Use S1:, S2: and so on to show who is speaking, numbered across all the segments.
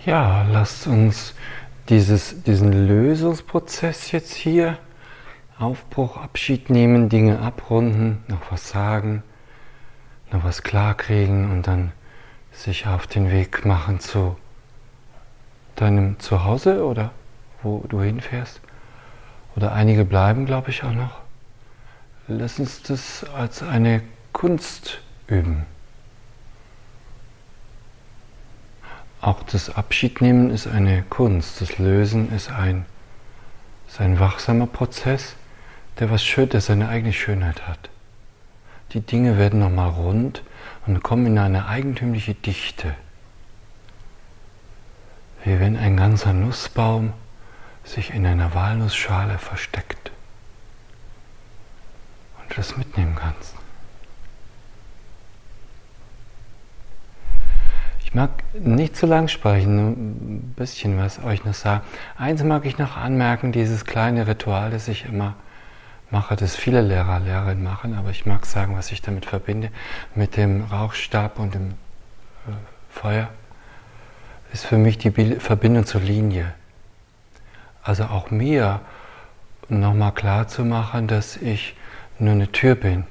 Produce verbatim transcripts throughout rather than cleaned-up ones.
S1: Ja, lasst uns dieses, diesen Lösungsprozess jetzt hier, Aufbruch, Abschied nehmen, Dinge abrunden, noch was sagen, noch was klarkriegen und dann sich auf den Weg machen zu deinem Zuhause oder wo du hinfährst. Oder einige bleiben, glaube ich, auch noch. Lass uns das als eine Kunst üben. Auch das Abschiednehmen ist eine Kunst, das Lösen ist ein, ist ein wachsamer Prozess, der was schön, der seine eigene Schönheit hat. Die Dinge werden nochmal rund und kommen in eine eigentümliche Dichte. Wie wenn ein ganzer Nussbaum sich in einer Walnussschale versteckt und du das mitnehmen kannst. Ich mag nicht zu lang sprechen, nur ein bisschen was euch noch sagen. Eins mag ich noch anmerken, dieses kleine Ritual, das ich immer mache, das viele Lehrer, Lehrerinnen machen, aber ich mag sagen, was ich damit verbinde, mit dem Rauchstab und dem äh, Feuer, ist für mich die Verbindung zur Linie. Also auch mir nochmal klar zu machen, dass ich nur eine Tür bin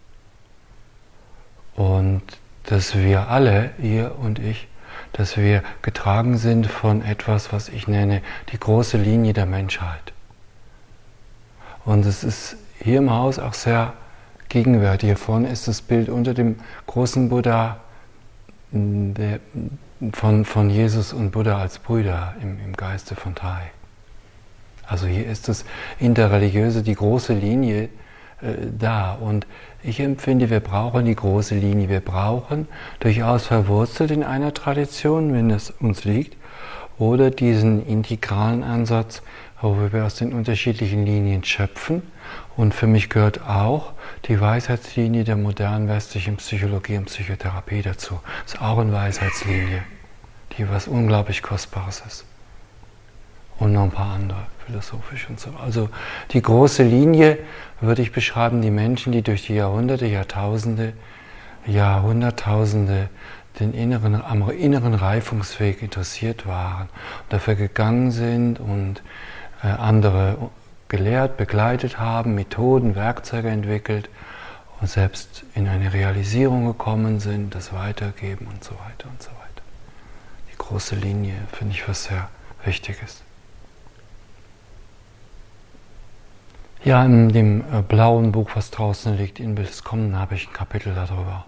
S1: und dass wir alle, ihr und ich, dass wir getragen sind von etwas, was ich nenne, die große Linie der Menschheit. Und es ist hier im Haus auch sehr gegenwärtig. Hier vorne ist das Bild unter dem großen Buddha der, von, von Jesus und Buddha als Brüder im, im Geiste von Thai. Also hier ist das interreligiöse, die große Linie äh, da. Und ich empfinde, wir brauchen die große Linie. Wir brauchen durchaus verwurzelt in einer Tradition, wenn es uns liegt, oder diesen integralen Ansatz, wo wir aus den unterschiedlichen Linien schöpfen. Und für mich gehört auch die Weisheitslinie der modernen westlichen Psychologie und Psychotherapie dazu. Das ist auch eine Weisheitslinie, die was unglaublich Kostbares ist. Und noch ein paar andere, philosophisch und so. Also die große Linie würde ich beschreiben, die Menschen, die durch die Jahrhunderte, Jahrtausende, Jahrhunderttausende den inneren, am inneren Reifungsweg interessiert waren und dafür gegangen sind und äh, andere gelehrt, begleitet haben, Methoden, Werkzeuge entwickelt und selbst in eine Realisierung gekommen sind, das weitergeben und so weiter und so weiter. Die große Linie finde ich was sehr Wichtiges. Ja, in dem äh, blauen Buch, was draußen liegt, in Bild des Kommenden, habe ich ein Kapitel darüber.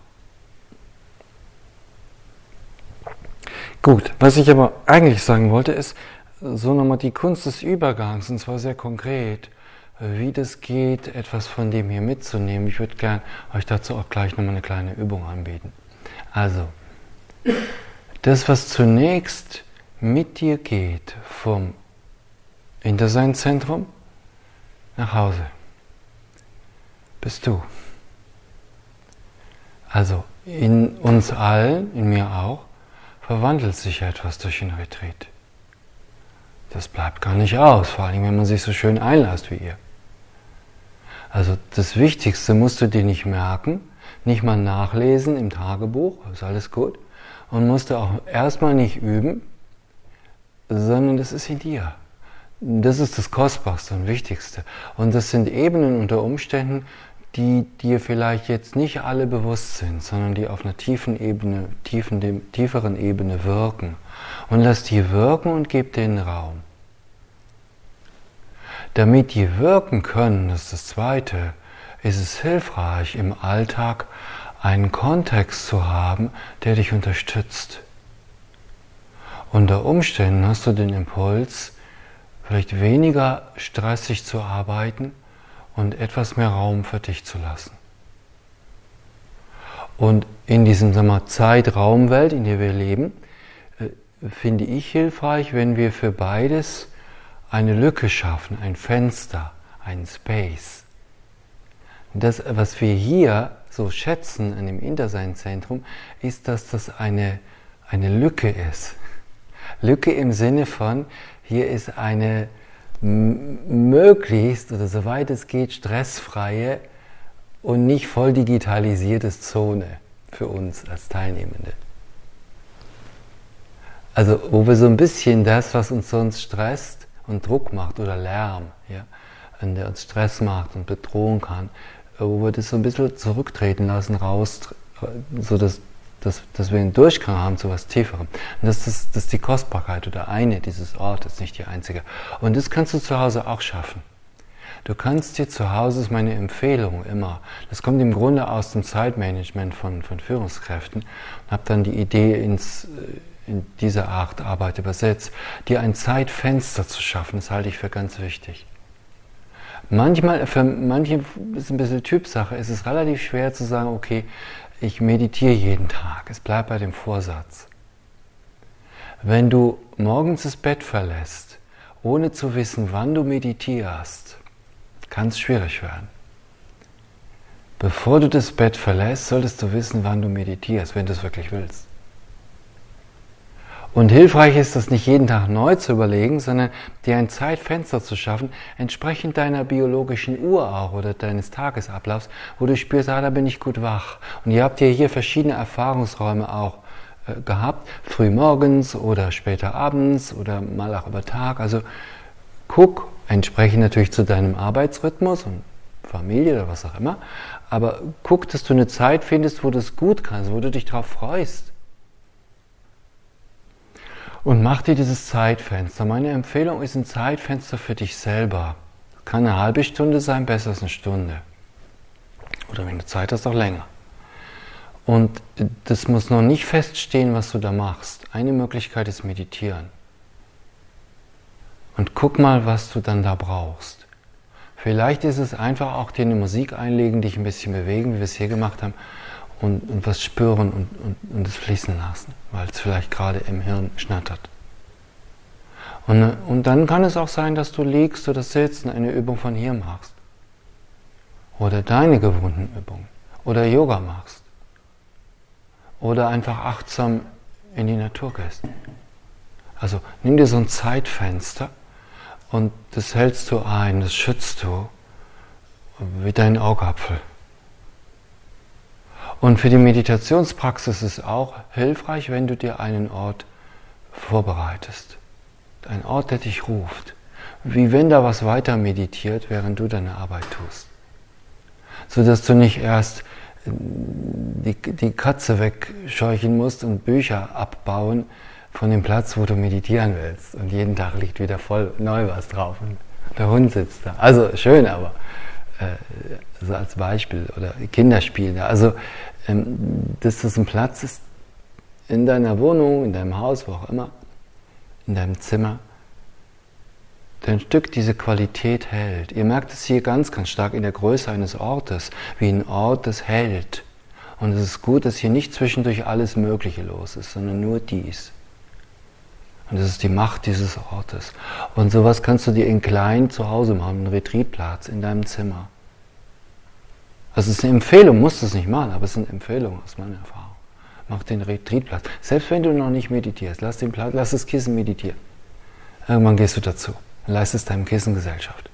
S1: Gut, was ich aber eigentlich sagen wollte, ist so nochmal die Kunst des Übergangs, und zwar sehr konkret, wie das geht, etwas von dem hier mitzunehmen. Ich würde gern euch dazu auch gleich nochmal eine kleine Übung anbieten. Also, das, was zunächst mit dir geht, vom Hinterseinzentrum nach Hause, bist du. Also, in uns allen, in mir auch, verwandelt sich etwas durch den Retreat. Das bleibt gar nicht aus, vor allem wenn man sich so schön einlässt wie ihr. Also das Wichtigste musst du dir nicht merken, nicht mal nachlesen im Tagebuch, ist alles gut, und musst du auch erstmal nicht üben, sondern das ist in dir. Das ist das Kostbarste und Wichtigste. Und das sind Ebenen unter Umständen, die dir vielleicht jetzt nicht alle bewusst sind, sondern die auf einer tiefen Ebene, tiefen, tieferen Ebene wirken. Und lass die wirken und gib denen Raum. Damit die wirken können, das ist das Zweite, ist es hilfreich, im Alltag einen Kontext zu haben, der dich unterstützt. Unter Umständen hast du den Impuls, vielleicht weniger stressig zu arbeiten und etwas mehr Raum für dich zu lassen. Und in diesem, sagen wir mal, Zeit-Raum-Welt, in der wir leben, äh, finde ich hilfreich, wenn wir für beides eine Lücke schaffen, ein Fenster, ein Space. Das, was wir hier so schätzen an dem Interseinzentrum, ist, dass das eine, eine Lücke ist. Lücke im Sinne von, hier ist eine m- möglichst oder soweit es geht stressfreie und nicht voll digitalisierte Zone für uns als Teilnehmende. Also wo wir so ein bisschen das, was uns sonst stresst und Druck macht oder Lärm, ja, der uns Stress macht und bedrohen kann, wo wir das so ein bisschen zurücktreten lassen, raus, so dass, dass, dass wir einen Durchgang haben zu was Tieferem. Und das ist, das ist die Kostbarkeit oder eine dieses Ortes, nicht die einzige. Und das kannst du zu Hause auch schaffen. Du kannst dir zu Hause, ist meine Empfehlung immer, das kommt im Grunde aus dem Zeitmanagement von, von Führungskräften, und habe dann die Idee ins, in diese Art Arbeit übersetzt, dir ein Zeitfenster zu schaffen, das halte ich für ganz wichtig. Manchmal, für manche ist ein bisschen Typsache, ist es relativ schwer zu sagen, okay, ich meditiere jeden Tag, es bleibt bei dem Vorsatz. Wenn du morgens das Bett verlässt, ohne zu wissen, wann du meditierst, kann es schwierig werden. Bevor du das Bett verlässt, solltest du wissen, wann du meditierst, wenn du es wirklich willst. Und hilfreich ist das nicht jeden Tag neu zu überlegen, sondern dir ein Zeitfenster zu schaffen, entsprechend deiner biologischen Uhr auch oder deines Tagesablaufs, wo du spürst, ah, da bin ich gut wach. Und ihr habt ja hier verschiedene Erfahrungsräume auch äh, gehabt, früh morgens oder später abends oder mal auch über Tag. Also guck, entsprechend natürlich zu deinem Arbeitsrhythmus und Familie oder was auch immer, aber guck, dass du eine Zeit findest, wo du es gut kannst, wo du dich darauf freust. Und mach dir dieses Zeitfenster. Meine Empfehlung ist ein Zeitfenster für dich selber. Kann eine halbe Stunde sein, besser als eine Stunde. Oder wenn du Zeit hast, auch länger. Und das muss noch nicht feststehen, was du da machst. Eine Möglichkeit ist meditieren. Und guck mal, was du dann da brauchst. Vielleicht ist es einfach auch dir eine Musik einlegen, dich ein bisschen bewegen, wie wir es hier gemacht haben. Und, und was spüren und, und, und es fließen lassen, weil es vielleicht gerade im Hirn schnattert. Und, und dann kann es auch sein, dass du liegst oder sitzt und eine Übung von hier machst. Oder deine gewohnten Übungen. Oder Yoga machst. Oder einfach achtsam in die Natur gehst. Also nimm dir so ein Zeitfenster und das hältst du ein, das schützt du wie dein Augapfel. Und für die Meditationspraxis ist es auch hilfreich, wenn du dir einen Ort vorbereitest. Ein Ort, der dich ruft. Wie wenn da was weiter meditiert, während du deine Arbeit tust. Sodass du nicht erst die, die Katze wegscheuchen musst und Bücher abbauen von dem Platz, wo du meditieren willst. Und jeden Tag liegt wieder voll neu was drauf. Und der Hund sitzt da. Also schön, aber äh, so als Beispiel. Oder Kinderspiele. Also, ähm, dass das ein Platz ist in deiner Wohnung, in deinem Haus, wo auch immer, in deinem Zimmer, der ein Stück diese Qualität hält. Ihr merkt es hier ganz, ganz stark in der Größe eines Ortes, wie ein Ort das hält. Und es ist gut, dass hier nicht zwischendurch alles Mögliche los ist, sondern nur dies. Und das ist die Macht dieses Ortes. Und sowas kannst du dir in klein zu Hause machen, einen Retreatplatz in deinem Zimmer. Das ist eine Empfehlung, musst du es nicht machen, aber es ist eine Empfehlung aus meiner Erfahrung. Mach den Retreatplatz. Selbst wenn du noch nicht meditierst, lass, den Platz, lass das Kissen meditieren. Irgendwann gehst du dazu und leistest deinem Kissen Gesellschaft.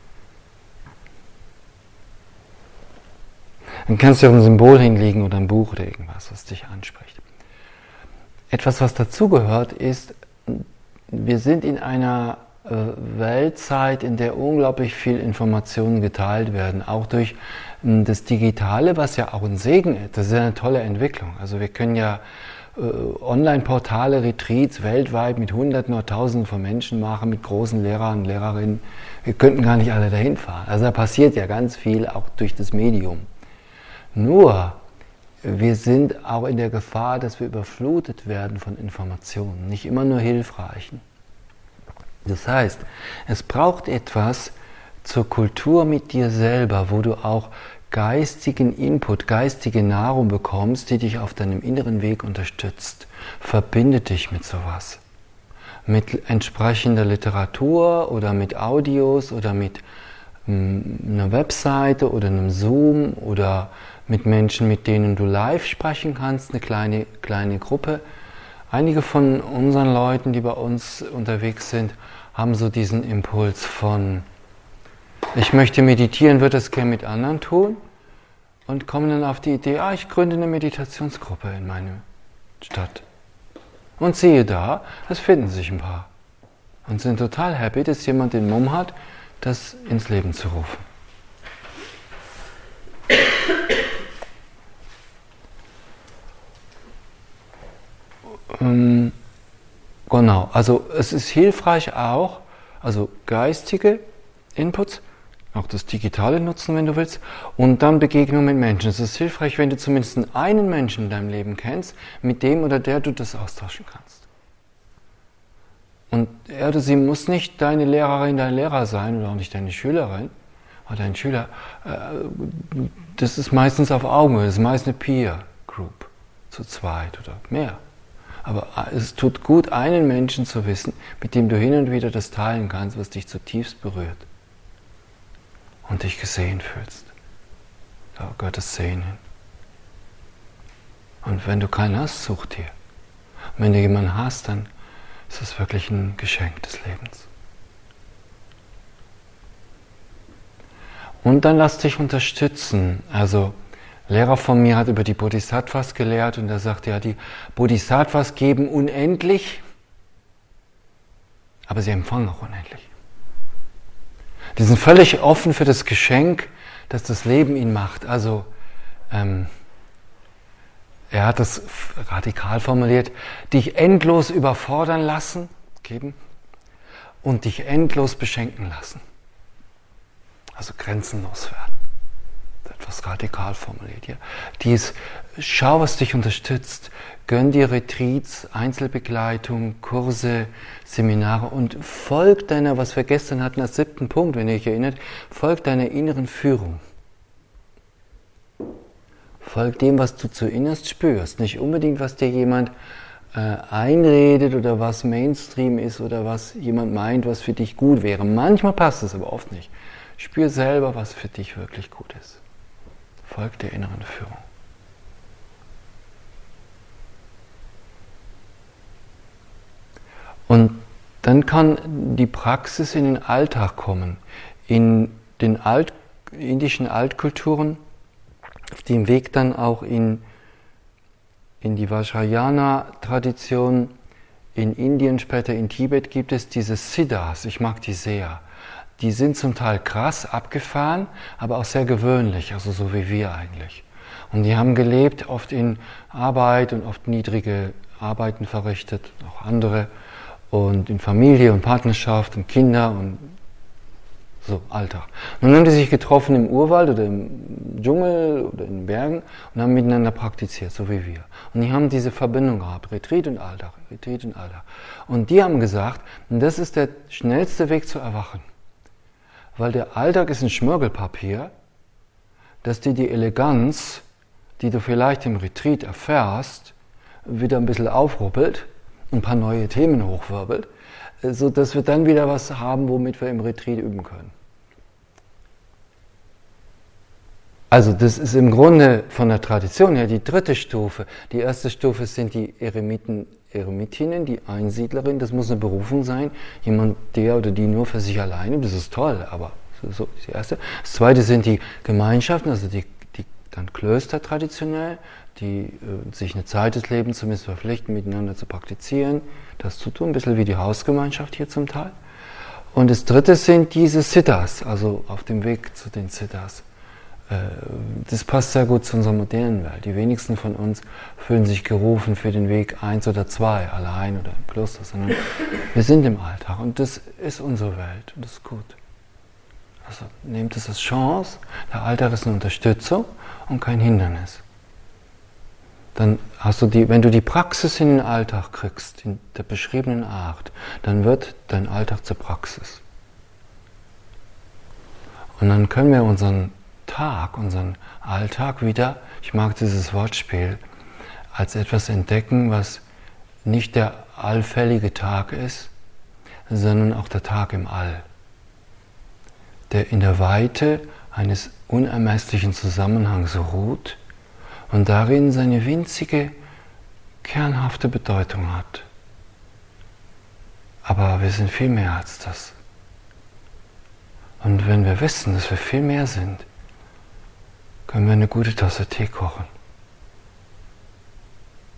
S1: Dann kannst du auch ein Symbol hinlegen oder ein Buch oder irgendwas, was dich anspricht. Etwas, was dazugehört, ist, wir sind in einer äh, Weltzeit, in der unglaublich viel Informationen geteilt werden, auch durch äh, das Digitale, was ja auch ein Segen ist. Das ist ja eine tolle Entwicklung. Also wir können ja äh, Online-Portale, Retreats weltweit mit Hunderten oder Tausenden von Menschen machen, mit großen Lehrern und Lehrerinnen. Wir könnten gar nicht alle dahin fahren. Also da passiert ja ganz viel, auch durch das Medium. Nur, wir sind auch in der Gefahr, dass wir überflutet werden von Informationen, nicht immer nur hilfreichen. Das heißt, es braucht etwas zur Kultur mit dir selber, wo du auch geistigen Input, geistige Nahrung bekommst, die dich auf deinem inneren Weg unterstützt. Verbinde dich mit sowas. Mit entsprechender Literatur oder mit Audios oder mit mh, einer Webseite oder einem Zoom oder mit Menschen, mit denen du live sprechen kannst, eine kleine, kleine Gruppe. Einige von unseren Leuten, die bei uns unterwegs sind, haben so diesen Impuls von, ich möchte meditieren, würde es gerne mit anderen tun und kommen dann auf die Idee, ah, ich gründe eine Meditationsgruppe in meiner Stadt. Und siehe da, es finden sich ein paar. Und sind total happy, dass jemand den Mumm hat, das ins Leben zu rufen. ähm, genau, also es ist hilfreich auch, also geistige Inputs, auch das Digitale nutzen, wenn du willst, und dann Begegnung mit Menschen. Es ist hilfreich, wenn du zumindest einen Menschen in deinem Leben kennst, mit dem oder der du das austauschen kannst. Und er oder sie muss nicht deine Lehrerin, dein Lehrer sein oder auch nicht deine Schülerin oder dein Schüler. Das ist meistens auf Augenhöhe, das ist meist eine Peer Group, zu zweit oder mehr. Aber es tut gut, einen Menschen zu wissen, mit dem du hin und wieder das teilen kannst, was dich zutiefst berührt und dich gesehen fühlst. Da gehört das Sehen hin. Und wenn du keinen hast, such dir. Und wenn du jemanden hast, dann ist es wirklich ein Geschenk des Lebens. Und dann lass dich unterstützen. Also, Lehrer von mir hat über die Bodhisattvas gelehrt und er sagte, ja, die Bodhisattvas geben unendlich, aber sie empfangen auch unendlich. Die sind völlig offen für das Geschenk, das das Leben ihnen macht. Also, ähm, er hat das radikal formuliert, dich endlos überfordern lassen, geben, und dich endlos beschenken lassen. Also grenzenlos werden. Etwas radikal formuliert. Ja. Dies, schau, was dich unterstützt. Gönn dir Retreats, Einzelbegleitung, Kurse, Seminare und folg deiner, was wir gestern hatten als siebten Punkt, wenn ihr euch erinnert, folg deiner inneren Führung. Folg dem, was du zu innerst spürst. Nicht unbedingt, was dir jemand äh, einredet oder was Mainstream ist oder was jemand meint, was für dich gut wäre. Manchmal passt es, aber oft nicht. Spür selber, was für dich wirklich gut ist. Folg der inneren Führung. Und dann kann die Praxis in den Alltag kommen. In den Alt, indischen Altkulturen, auf dem Weg dann auch in, in die Vajrayana-Tradition, in Indien, später in Tibet gibt es diese Siddhas, ich mag die sehr. Die sind zum Teil krass, abgefahren, aber auch sehr gewöhnlich, also so wie wir eigentlich. Und die haben gelebt, oft in Arbeit und oft niedrige Arbeiten verrichtet, auch andere, und in Familie und Partnerschaft und Kinder und so, Alltag. Und dann haben die sich getroffen im Urwald oder im Dschungel oder in den Bergen und haben miteinander praktiziert, so wie wir. Und die haben diese Verbindung gehabt, Retreat und Alltag, Retreat und Alltag. Und die haben gesagt, das ist der schnellste Weg zu erwachen. Weil der Alltag ist ein Schmirgelpapier, das dir die Eleganz, die du vielleicht im Retreat erfährst, wieder ein bisschen aufruppelt, ein paar neue Themen hochwirbelt, sodass wir dann wieder was haben, womit wir im Retreat üben können. Also das ist im Grunde von der Tradition her die dritte Stufe. Die erste Stufe sind die Eremiten, Eremitinnen, die Einsiedlerin, das muss eine Berufung sein, jemand, der oder die nur für sich alleine, das ist toll, aber so ist die erste. Das zweite sind die Gemeinschaften, also die, die dann Klöster traditionell, die äh, sich eine Zeit des Lebens zumindest verpflichten, miteinander zu praktizieren, das zu tun, ein bisschen wie die Hausgemeinschaft hier zum Teil. Und das dritte sind diese Siddhas, also auf dem Weg zu den Siddhas. Das passt sehr gut zu unserer modernen Welt. Die wenigsten von uns fühlen sich gerufen für den Weg eins oder zwei, allein oder im Kloster, sondern wir sind im Alltag und das ist unsere Welt und das ist gut. Also nehmt es als Chance, der Alltag ist eine Unterstützung und kein Hindernis. Dann hast du die, wenn du die Praxis in den Alltag kriegst, in der beschriebenen Art, dann wird dein Alltag zur Praxis. Und dann können wir unseren Tag, unseren Alltag wieder, ich mag dieses Wortspiel, als etwas entdecken, was nicht der allfällige Tag ist, sondern auch der Tag im All, der in der Weite eines unermesslichen Zusammenhangs ruht und darin seine winzige, kernhafte Bedeutung hat. Aber wir sind viel mehr als das. Und wenn wir wissen, dass wir viel mehr sind, können wir eine gute Tasse Tee kochen.